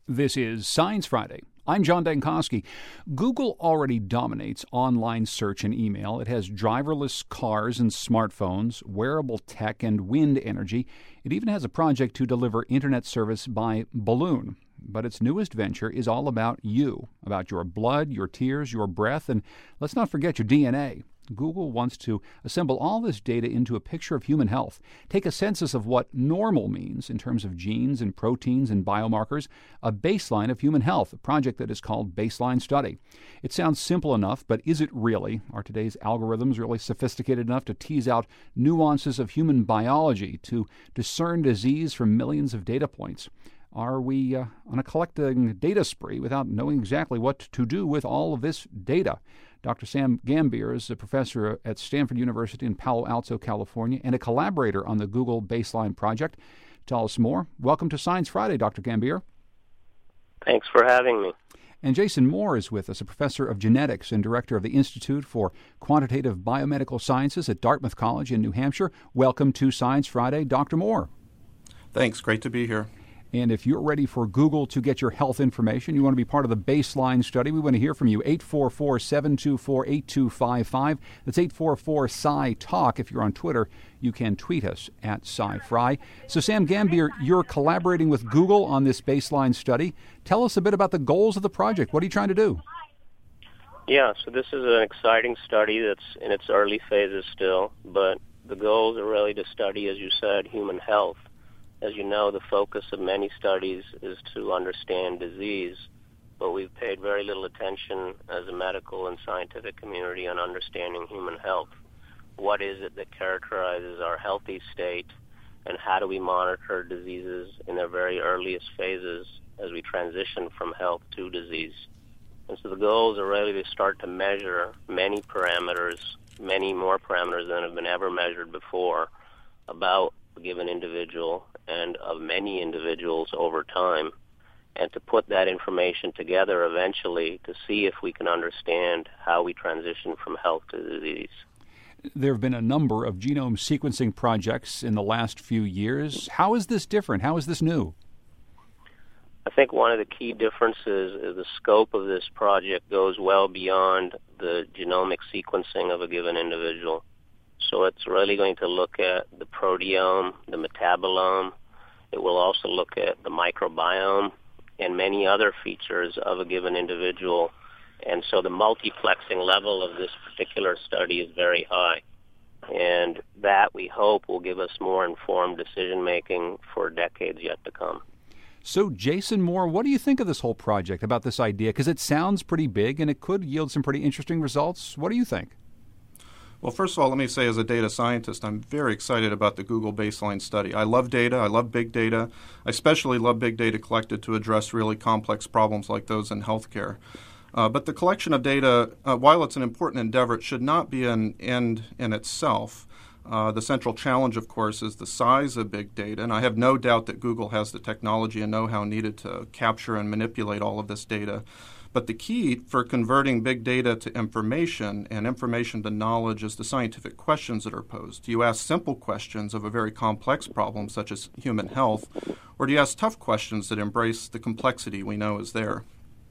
This is Science Friday. I'm John Dankosky. Google already dominates online search and email. It has driverless cars and smartphones, wearable tech, and wind energy. It even has a project to deliver internet service by balloon. But its newest venture is all about you, about your blood, your tears, your breath, and let's not forget your DNA. Google wants to assemble all this data into a picture of human health, take a census of what normal means in terms of genes and proteins and biomarkers, a baseline of human health, a project that is called Baseline Study. It sounds simple enough, but is it really? Are today's algorithms really sophisticated enough to tease out nuances of human biology, to discern disease from millions of data points? Are we on a collecting data spree without knowing exactly what to do with all of this data? Dr. Sam Gambier is a professor at Stanford University in Palo Alto, California, and a collaborator on the Google Baseline project. Tell us more. Welcome to Science Friday, Dr. Gambier. Thanks for having me. And Jason Moore is with us, a professor of genetics and director of the Institute for Quantitative Biomedical Sciences at Dartmouth College in New Hampshire. Welcome to Science Friday, Dr. Moore. Thanks. Great to be here. And if you're ready for Google to get your health information, you want to be part of the Baseline Study, we want to hear from you. 844-724-8255. That's 844-SciTalk. If you're on Twitter, you can tweet us at SciFri. So Sam Gambier, you're collaborating with Google on this Baseline Study. Tell us a bit about the goals of the project. What are you trying to do? Yeah, so this is an exciting study that's in its early phases still, but the goals are really to study, as you said, human health. As you know, the focus of many studies is to understand disease, but we've paid very little attention as a medical and scientific community on understanding human health. What is it that characterizes our healthy state, and how do we monitor diseases in their very earliest phases as we transition from health to disease? And so the goals are really to start to measure many parameters, many more parameters than have been ever measured before, about a given individual and of many individuals over time, and to put that information together eventually to see if we can understand how we transition from health to disease. There have been a number of genome sequencing projects in the last few years. How is this different? How is this new? I think one of the key differences is the scope of this project goes well beyond the genomic sequencing of a given individual. So it's really going to look at the proteome, the metabolome. It will also look at the microbiome and many other features of a given individual. And so the multiplexing level of this particular study is very high. And that, we hope, will give us more informed decision-making for decades yet to come. So, Jason Moore, what do you think of this whole project, about this idea? Because it sounds pretty big and it could yield some pretty interesting results. What do you think? Well, first of all, let me say as a data scientist, I'm very excited about the Google Baseline Study. I love data. I love big data. I especially love big data collected to address really complex problems like those in healthcare. But the collection of data, while it's an important endeavor, it should not be an end in itself. The central challenge, of course, is the size of big data, and I have no doubt that Google has the technology and know-how needed to capture and manipulate all of this data. But the key for converting big data to information and information to knowledge is the scientific questions that are posed. Do you ask simple questions of a very complex problem, such as human health, or do you ask tough questions that embrace the complexity we know is there?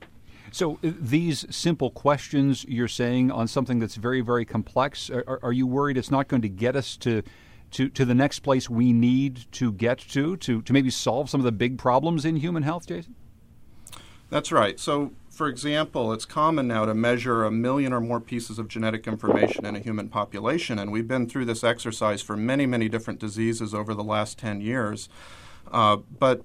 So these simple questions you're saying on something that's very, very complex, are you worried it's not going to get us to the next place we need to get to maybe solve some of the big problems in human health, Jason? That's right. So, for example, it's common now to measure 1 million or more pieces of genetic information in a human population, and we've been through this exercise for many, many different diseases over the last 10 years. But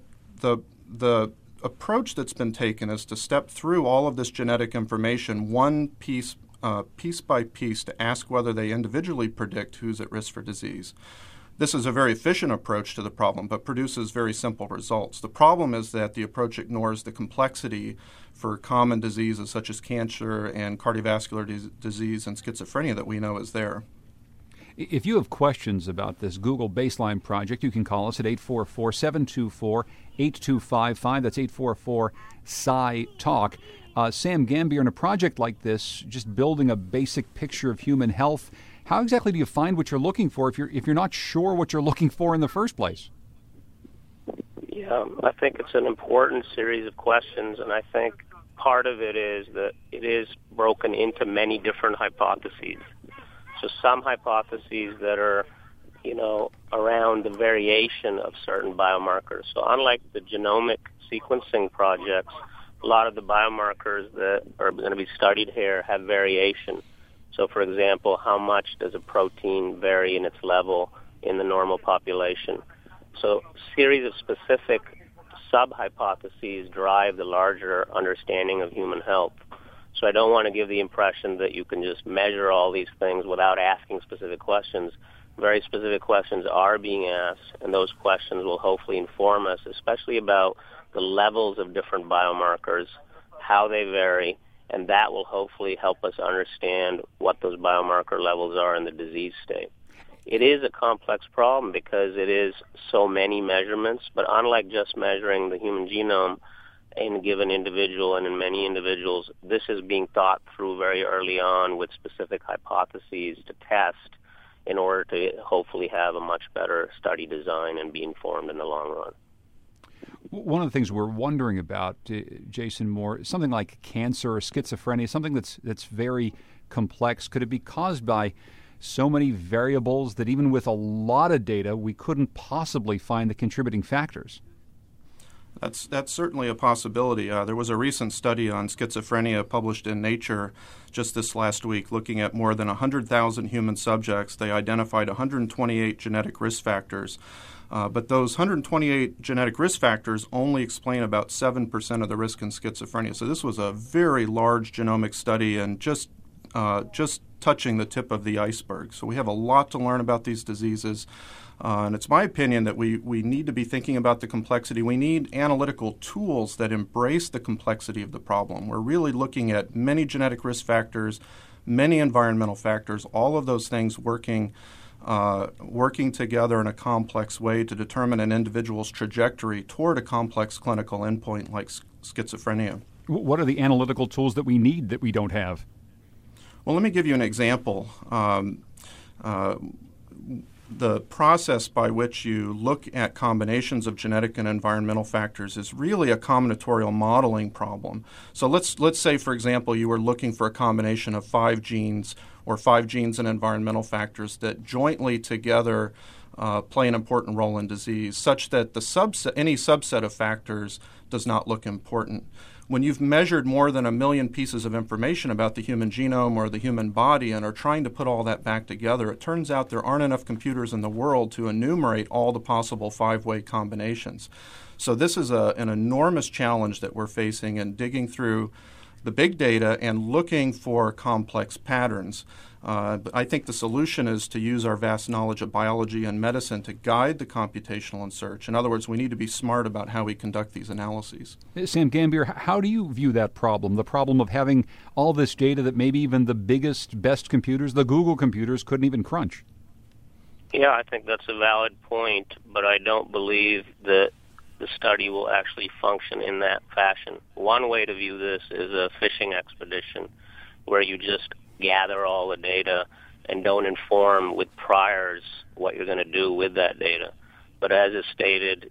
the approach that's been taken is to step through all of this genetic information one piece by piece to ask whether they individually predict who's at risk for disease. This is a very efficient approach to the problem, but produces very simple results. The problem is that the approach ignores the complexity for common diseases such as cancer and cardiovascular disease and schizophrenia that we know is there. If you have questions about this Google Baseline project, you can call us at 844-724-8255. That's 844-SciTalk. Sam Gambier, in a project like this, just building a basic picture of human health, how exactly do you find what you're looking for if you're not sure what you're looking for in the first place? Yeah, I think it's an important series of questions, and I think part of it is that it is broken into many different hypotheses. So some hypotheses that are, around the variation of certain biomarkers. So unlike the genomic sequencing projects, a lot of the biomarkers that are going to be studied here have variation. So, for example, how much does a protein vary in its level in the normal population? So a series of specific sub-hypotheses drive the larger understanding of human health. So I don't want to give the impression that you can just measure all these things without asking specific questions. Very specific questions are being asked, and those questions will hopefully inform us, especially about the levels of different biomarkers, how they vary, and that will hopefully help us understand what those biomarker levels are in the disease state. It is a complex problem because it is so many measurements, but unlike just measuring the human genome in a given individual and in many individuals, this is being thought through very early on with specific hypotheses to test in order to hopefully have a much better study design and be informed in the long run. One of the things we're wondering about, Jason Moore, something like cancer or schizophrenia, something that's very complex. Could it be caused by so many variables that even with a lot of data, we couldn't possibly find the contributing factors? That's certainly a possibility. There was a recent study on schizophrenia published in Nature just this last week looking at more than 100,000 human subjects. They identified 128 genetic risk factors. But those 128 genetic risk factors only explain about 7% of the risk in schizophrenia. So this was a very large genomic study and just touching the tip of the iceberg. So we have a lot to learn about these diseases. And it's my opinion that we need to be thinking about the complexity. We need analytical tools that embrace the complexity of the problem. We're really looking at many genetic risk factors, many environmental factors, all of those things working together in a complex way to determine an individual's trajectory toward a complex clinical endpoint like schizophrenia. What are the analytical tools that we need that we don't have? Well, let me give you an example. The process by which you look at combinations of genetic and environmental factors is really a combinatorial modeling problem. So let's say, for example, you were looking for a combination of 5 genes or 5 genes and environmental factors that jointly together play an important role in disease, such that any subset of factors does not look important. When you've measured more than 1 million pieces of information about the human genome or the human body and are trying to put all that back together, it turns out there aren't enough computers in the world to enumerate all the possible 5-way combinations. So this is an enormous challenge that we're facing in digging through the big data and looking for complex patterns. But I think the solution is to use our vast knowledge of biology and medicine to guide the computational search. In other words, we need to be smart about how we conduct these analyses. Sam Gambier, how do you view that problem, the problem of having all this data that maybe even the biggest, best computers, the Google computers, couldn't even crunch? Yeah, I think that's a valid point, but I don't believe that the study will actually function in that fashion. One way to view this is a fishing expedition where you just gather all the data and don't inform with priors what you're going to do with that data. But as is stated,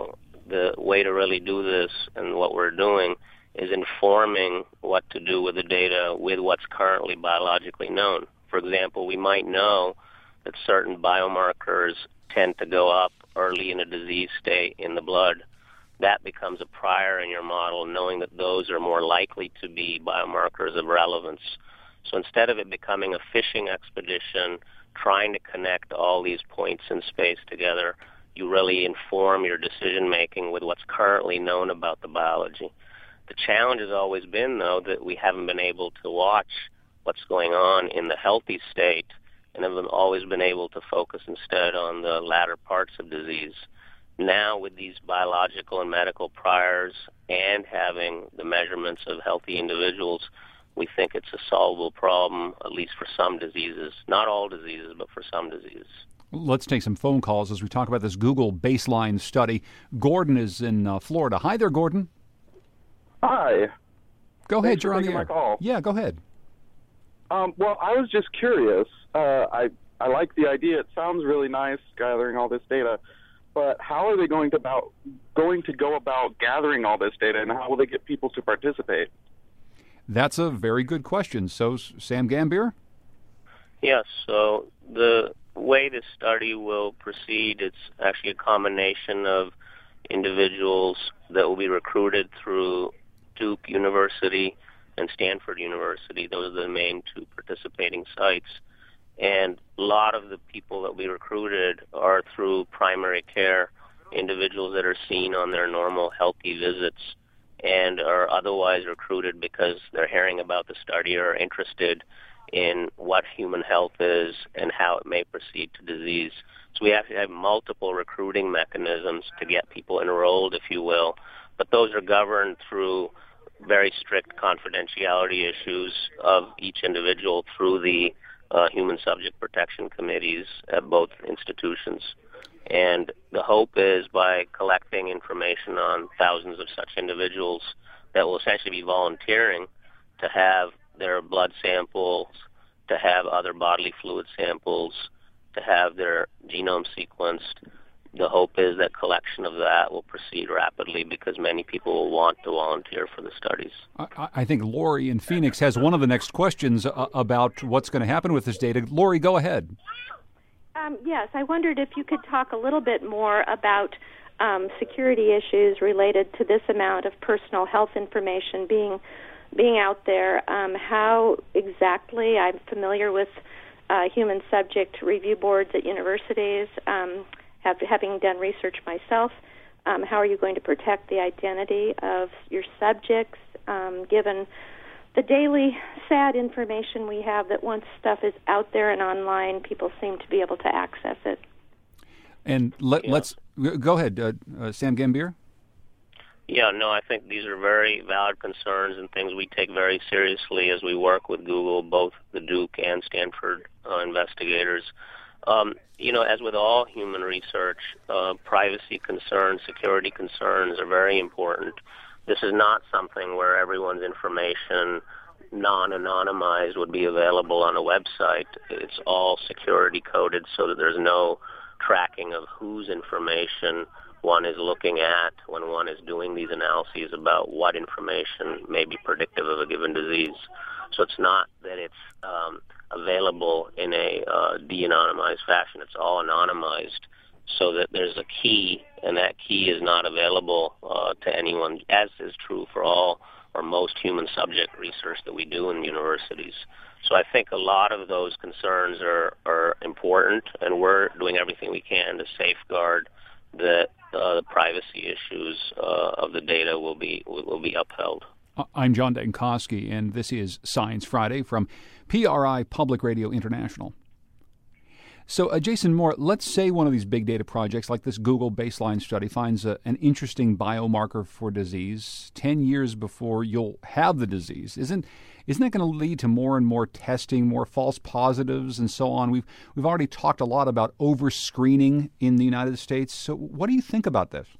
the way to really do this and what we're doing is informing what to do with the data with what's currently biologically known. For example, we might know that certain biomarkers tend to go up early in a disease state in the blood. That becomes a prior in your model, knowing that those are more likely to be biomarkers of relevance. So instead of it becoming a fishing expedition, trying to connect all these points in space together, you really inform your decision-making with what's currently known about the biology. The challenge has always been, though, that we haven't been able to watch what's going on in the healthy state and have always been able to focus instead on the latter parts of disease. Now, with these biological and medical priors and having the measurements of healthy individuals, we think it's a solvable problem, at least for some diseases. Not all diseases, but for some diseases. Let's take some phone calls as we talk about this Google baseline study. Gordon is in Florida. Hi there, Gordon. Hi. Go ahead, you're on the air. My call. Yeah, go ahead. Well, I was just curious. I like the idea. It sounds really nice, gathering all this data. but how are they going to go about gathering all this data, and how will they get people to participate? That's a very good question. So, Sam Gambier? Yes, so the way this study will proceed, it's actually a combination of individuals that will be recruited through Duke University and Stanford University. Those are the main two participating sites. And a lot of the people that will be recruited are through primary care, individuals that are seen on their normal healthy visits and are otherwise recruited because they're hearing about the study or are interested in what human health is and how it may proceed to disease. So we have to have multiple recruiting mechanisms to get people enrolled, if you will, but those are governed through very strict confidentiality issues of each individual through the human subject protection committees at both institutions. And the hope is by collecting information on thousands of such individuals that will essentially be volunteering to have their blood samples, to have other bodily fluid samples, to have their genome sequenced. The hope is that collection of that will proceed rapidly because many people will want to volunteer for the studies. I think Lori in Phoenix has one of the next questions about what's going to happen with this data. Lori, go ahead. Yes, I wondered if you could talk a little bit more about security issues related to this amount of personal health information being out there. How exactly, I'm familiar with human subject review boards at universities, having done research myself. How are you going to protect the identity of your subjects, given the daily sad information we have that once stuff is out there and online, people seem to be able to access it? And let's go ahead, Sam Gambier. Yeah, no, I think these are very valid concerns and things we take very seriously as we work with Google, both the Duke and Stanford investigators. As with all human research, privacy concerns, security concerns are very important. This is not something where everyone's information, non-anonymized, would be available on a website. It's all security coded so that there's no tracking of whose information one is looking at when one is doing these analyses about what information may be predictive of a given disease. So it's not that it's available in a de-anonymized fashion. It's all anonymized so that there's a key, and that key is not available to anyone, as is true for all or most human subject research that we do in universities. So I think a lot of those concerns are important, and we're doing everything we can to safeguard that the privacy issues of the data will be upheld. I'm John Dankosky, and this is Science Friday from PRI Public Radio International. So, Jason Moore, let's say one of these big data projects like this Google baseline study finds an interesting biomarker for disease 10 years before you'll have the disease. Isn't that going to lead to more and more testing, more false positives, and so on? We've already talked a lot about over-screening in the United States. So what do you think about this?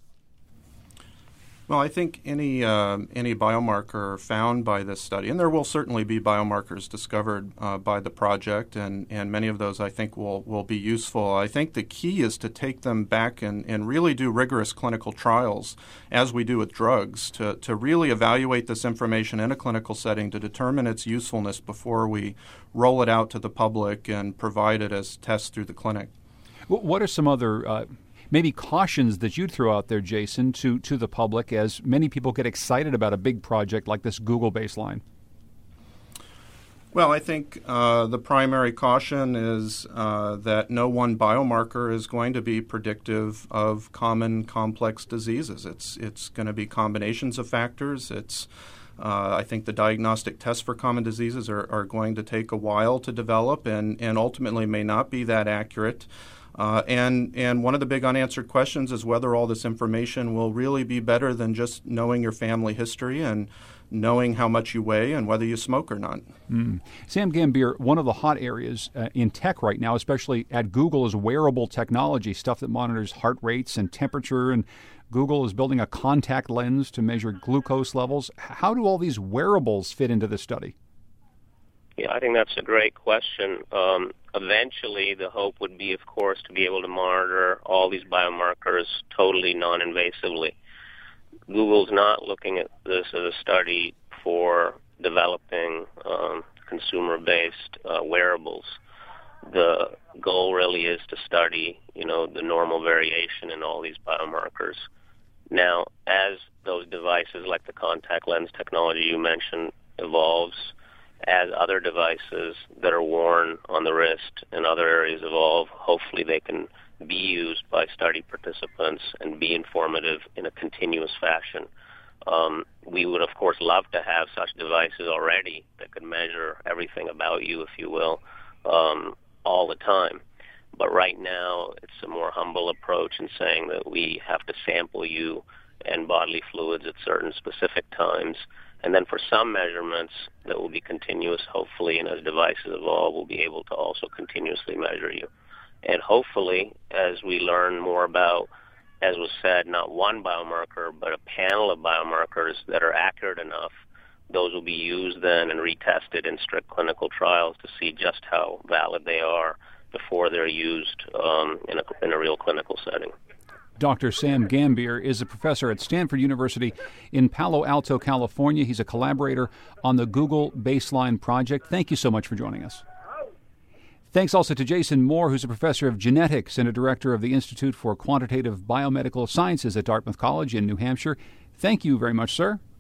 Well, I think any biomarker found by this study, and there will certainly be biomarkers discovered by the project, and many of those I think will be useful. I think the key is to take them back and really do rigorous clinical trials, as we do with drugs, to really evaluate this information in a clinical setting to determine its usefulness before we roll it out to the public and provide it as tests through the clinic. What are some other maybe cautions that you'd throw out there, Jason, to the public as many people get excited about a big project like this Google baseline? Well, I think the primary caution is that no one biomarker is going to be predictive of common complex diseases. It's going to be combinations of factors. I think the diagnostic tests for common diseases are going to take a while to develop and ultimately may not be that accurate. And one of the big unanswered questions is whether all this information will really be better than just knowing your family history and knowing how much you weigh and whether you smoke or not. Sam Gambier, one of the hot areas in tech right now, especially at Google, is wearable technology, stuff that monitors heart rates and temperature, and Google is building a contact lens to measure glucose levels. How do all these wearables fit into this study? Yeah, I think that's a great question. Eventually, the hope would be, of course, to be able to monitor all these biomarkers totally non-invasively. Google's not looking at this as a study for developing consumer-based wearables. The goal really is to study, the normal variation in all these biomarkers. Now, as those devices like the contact lens technology you mentioned evolves, as other devices that are worn on the wrist and other areas evolve, hopefully they can be used by study participants and be informative in a continuous fashion. We would, of course, love to have such devices already that could measure everything about you, if you will, all the time. But right now, it's a more humble approach in saying that we have to sample you and bodily fluids at certain specific times. And then for some measurements that will be continuous, hopefully, and as devices evolve, we'll be able to also continuously measure you. And hopefully, as we learn more about, as was said, not one biomarker, but a panel of biomarkers that are accurate enough, those will be used then and retested in strict clinical trials to see just how valid they are before they're used in a real clinical setting. Dr. Sam Gambier is a professor at Stanford University in Palo Alto, California. He's a collaborator on the Google Baseline Project. Thank you so much for joining us. Thanks also to Jason Moore, who's a professor of genetics and a director of the Institute for Quantitative Biomedical Sciences at Dartmouth College in New Hampshire. Thank you very much, sir.